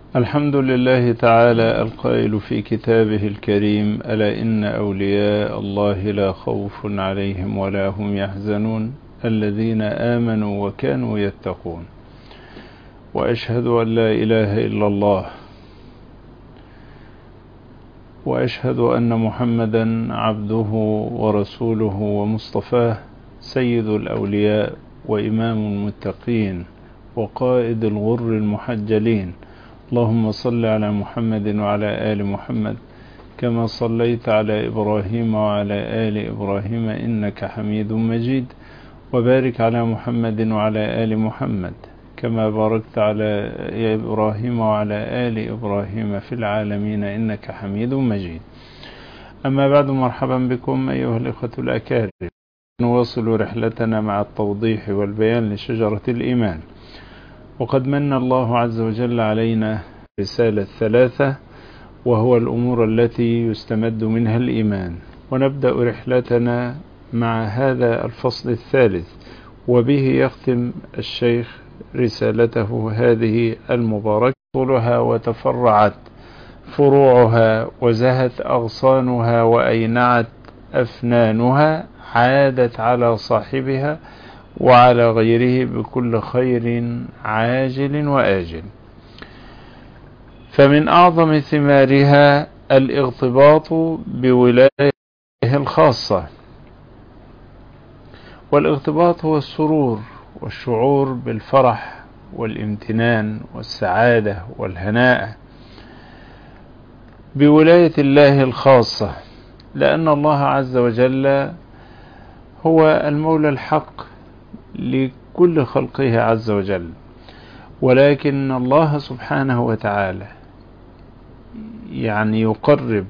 الحمد لله تعالى القائل في كتابه الكريم: ألا إن أولياء الله لا خوف عليهم ولا هم يحزنون الذين آمنوا وكانوا يتقون. وأشهد أن لا إله إلا الله، وأشهد أن محمدا عبده ورسوله ومصطفاه، سيد الأولياء وإمام المتقين وقائد الغر المحجلين. اللهم صل على محمد وعلى آل محمد كما صليت على إبراهيم وعلى آل إبراهيم إنك حميد مجيد، وبارك على محمد وعلى آل محمد كما باركت على إبراهيم وعلى آل إبراهيم في العالمين إنك حميد مجيد. أما بعد، مرحبا بكم أيها الإخوة الأكارم. نواصل رحلتنا مع التوضيح والبيان لشجرة الإيمان، وقد من الله عز وجل علينا رسالة ثلاثة، وهو الأمور التي يستمد منها الإيمان. ونبدأ رحلتنا مع هذا الفصل الثالث، وبه يختم الشيخ رسالته هذه المباركة. طولها وتفرعت فروعها وزهت أغصانها وأينعت أفنانها، عادت على صاحبها وعلى غيره بكل خير عاجل وآجل. فمن أعظم ثمارها الاغتباط بولايته الخاصة. والاغتباط هو السرور والشعور بالفرح والامتنان والسعادة والهناء بولاية الله الخاصة، لأن الله عز وجل هو المولى الحق لكل خلقه عز وجل، ولكن الله سبحانه وتعالى يقرب.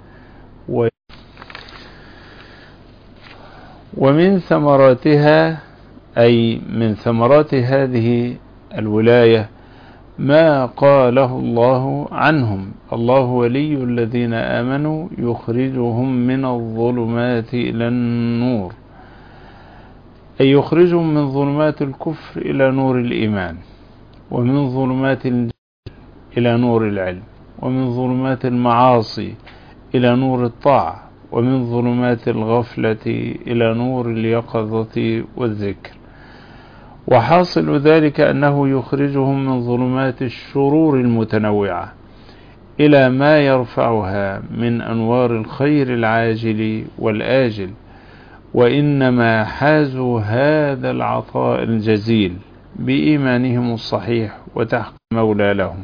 ومن ثمراتها، أي من ثمرات هذه الولاية، ما قاله الله عنهم: الله ولي الذين آمنوا يخرجهم من الظلمات إلى النور، أي يخرجهم من ظلمات الكفر إلى نور الإيمان، ومن ظلمات الجهل إلى نور العلم، ومن ظلمات المعاصي إلى نور الطاعة، ومن ظلمات الغفلة إلى نور اليقظة والذكر. وحاصل ذلك أنه يخرجهم من ظلمات الشرور المتنوعة إلى ما يرفعها من أنوار الخير العاجل والآجل، وإنما حازوا هذا العطاء الجزيل بإيمانهم الصحيح وتحقيق مولى لهم.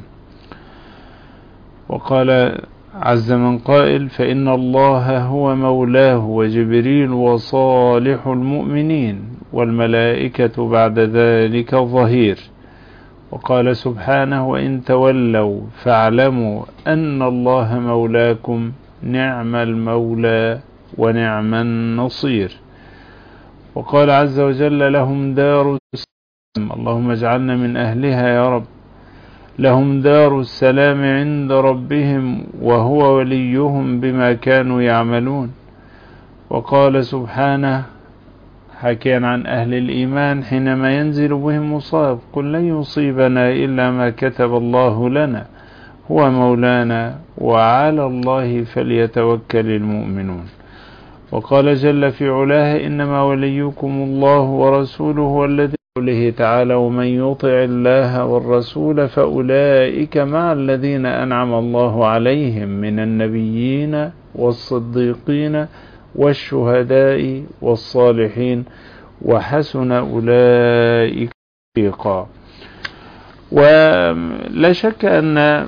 وقال عز من قائل: فإن الله هو مولاه وجبريل وصالح المؤمنين والملائكة بعد ذلك ظهير. وقال سبحانه: وإن تولوا فاعلموا أن الله مولاكم نعم المولى ونعم النصير. وقال عز وجل: لهم دار السلام، اللهم اجعلنا من أهلها يا رب، لهم دار السلام عند ربهم وهو وليهم بما كانوا يعملون. وقال سبحانه حكيا عن أهل الإيمان حينما ينزل بهم مصاب: قل لن يصيبنا إلا ما كتب الله لنا هو مولانا وعلى الله فليتوكل المؤمنون. وقال جل في علاه: إنما وليكم الله ورسوله والذين. قوله تعالى: ومن يطع الله والرسول فأولئك مع الذين أنعم الله عليهم من النبيين والصديقين والشهداء والصالحين وحسن أولئك رفيقا. ولا شك أن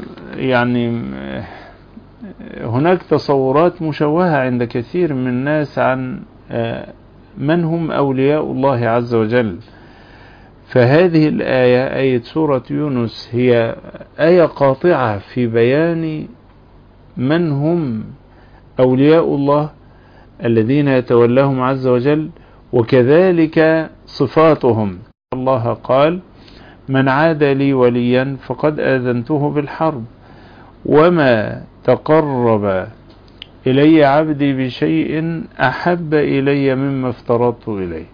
هناك تصورات مشوهة عند كثير من الناس عن من هم أولياء الله عز وجل. فهذه الآية، آية سورة يونس، هي آية قاطعة في بيان من هم أولياء الله الذين يتولاهم عز وجل، وكذلك صفاتهم. الله قال: من عاد لي وليا فقد آذنته بالحرب وما تقرب إلي عبدي بشيء أحب إلي مما افترضت إليه.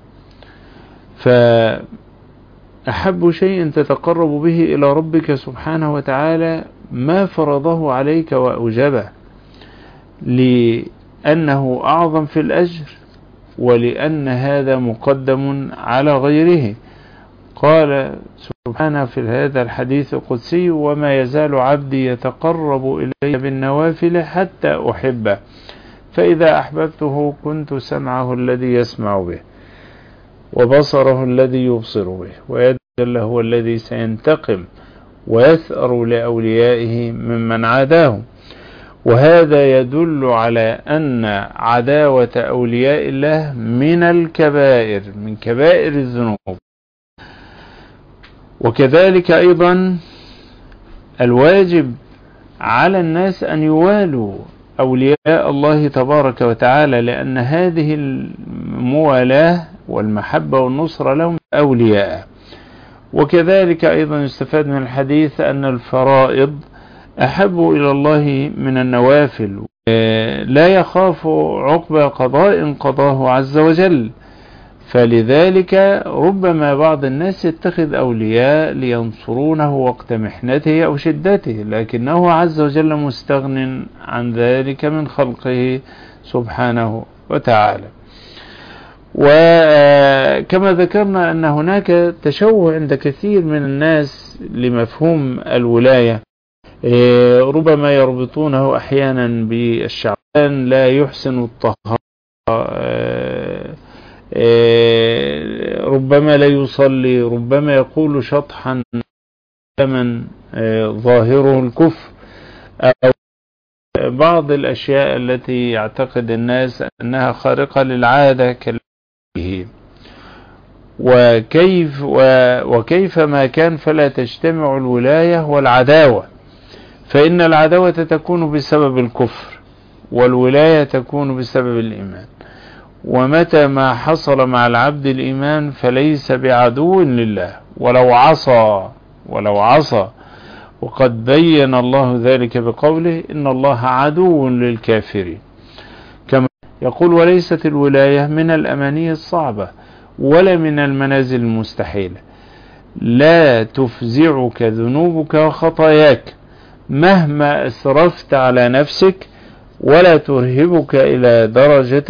أحب شيء تتقرب به إلى ربك سبحانه وتعالى ما فرضه عليك وأوجبه، لأنه أعظم في الأجر، ولأن هذا مقدم على غيره. قال سبحانه في هذا الحديث القدسي: وما يزال عبدي يتقرب إلي بالنوافل حتى أحبه، فإذا أحببته كنت سمعه الذي يسمع به، وبصره الذي يبصر به، ويده هو الذي سينتقم ويثأر لأوليائه ممن عاداه. وهذا يدل على أن عداوة أولياء الله من الكبائر، من كبائر الذنوب. وكذلك أيضا الواجب على الناس أن يوالوا أولياء الله تبارك وتعالى، لأن هذه الموالاة والمحبة والنصرة لهم أولياء. وكذلك أيضا يستفاد من الحديث أن الفرائض أحب إلى الله من النوافل، لا يخاف عقب قضاء قضاه عز وجل. فلذلك ربما بعض الناس يتخذ أولياء لينصرونه وقت محنته أو شدته، لكنه عز وجل مستغن عن ذلك من خلقه سبحانه وتعالى. وكما ذكرنا أن هناك تشوه عند كثير من الناس لمفهوم الولاية، ربما يربطونه أحيانا بالشعبان لا يحسن الطهارة، ربما لا يصلي، ربما يقول شطحا من ظاهره الكفر، أو بعض الأشياء التي يعتقد الناس أنها خارقة للعادة كالله. وكيف ما كان فلا تجتمع الولاية والعداوة، فإن العداوة تكون بسبب الكفر، والولاية تكون بسبب الإيمان. ومتى ما حصل مع العبد الإيمان فليس بعدو لله ولو عصى. وقد بين الله ذلك بقوله: إن الله عدو للكافرين. كما يقول: وليست الولاية من الأماني الصعبة ولا من المنازل المستحيلة، لا تفزعك ذنوبك وخطاياك مهما أسرفت على نفسك، ولا ترهبك إلى درجة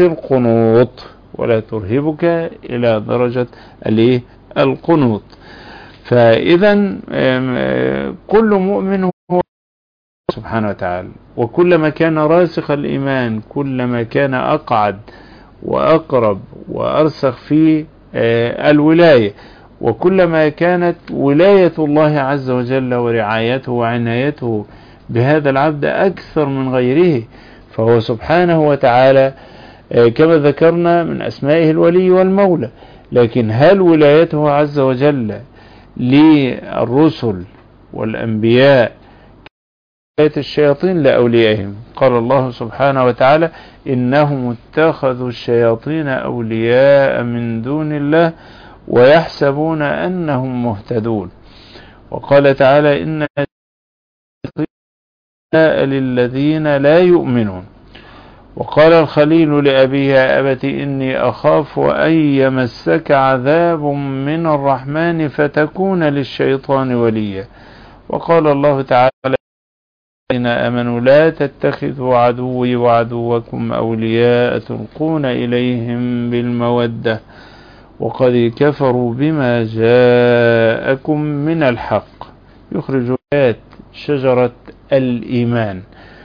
القنوط. فإذا كل مؤمن هو سبحانه وتعالى، وكلما كان راسخ الإيمان كلما كان أقعد وأقرب وأرسخ في الولاية، وكلما كانت ولاية الله عز وجل ورعايته وعنايته بهذا العبد أكثر من غيره. فهو سبحانه وتعالى كما ذكرنا من أسمائه الولي والمولى. لكن هل ولايته عز وجل للرسل والأنبياء ولاية الشياطين لأوليائهم؟ قال الله سبحانه وتعالى: إنهم اتخذوا الشياطين أولياء من دون الله ويحسبون أنهم مهتدون. وقال تعالى: إن للذين لا يؤمنون. وقال الخليل لأبيه: يا أبت إني أخاف أن يمسك عذاب من الرحمن فتكون للشيطان وليا. وقال الله تعالى: الذين آمنوا لا تتخذوا عدوي وعدوكم أولياء تلقون إليهم بالمودة وقد كفروا بما جاءكم من الحق. يخرج شجرة الإيمان.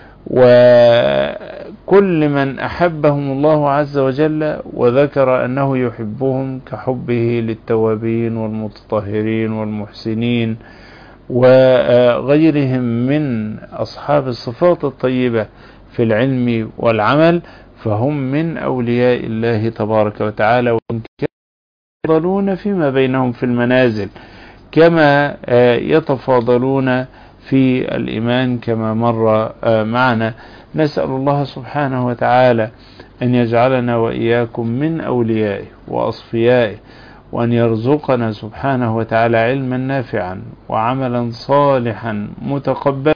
وكل من أحبهم الله عز وجل وذكر أنه يحبهم كحبه للتوابين والمتطهرين والمحسنين وغيرهم من أصحاب الصفات الطيبة في العلم والعمل، فهم من أولياء الله تبارك وتعالى، وإن يتفاضلون فيما بينهم في المنازل كما يتفاضلون في الإيمان كما مر معنا. نسأل الله سبحانه وتعالى أن يجعلنا وإياكم من أوليائه وأصفيائه، وأن يرزقنا سبحانه وتعالى علما نافعا وعملا صالحا متقبلا.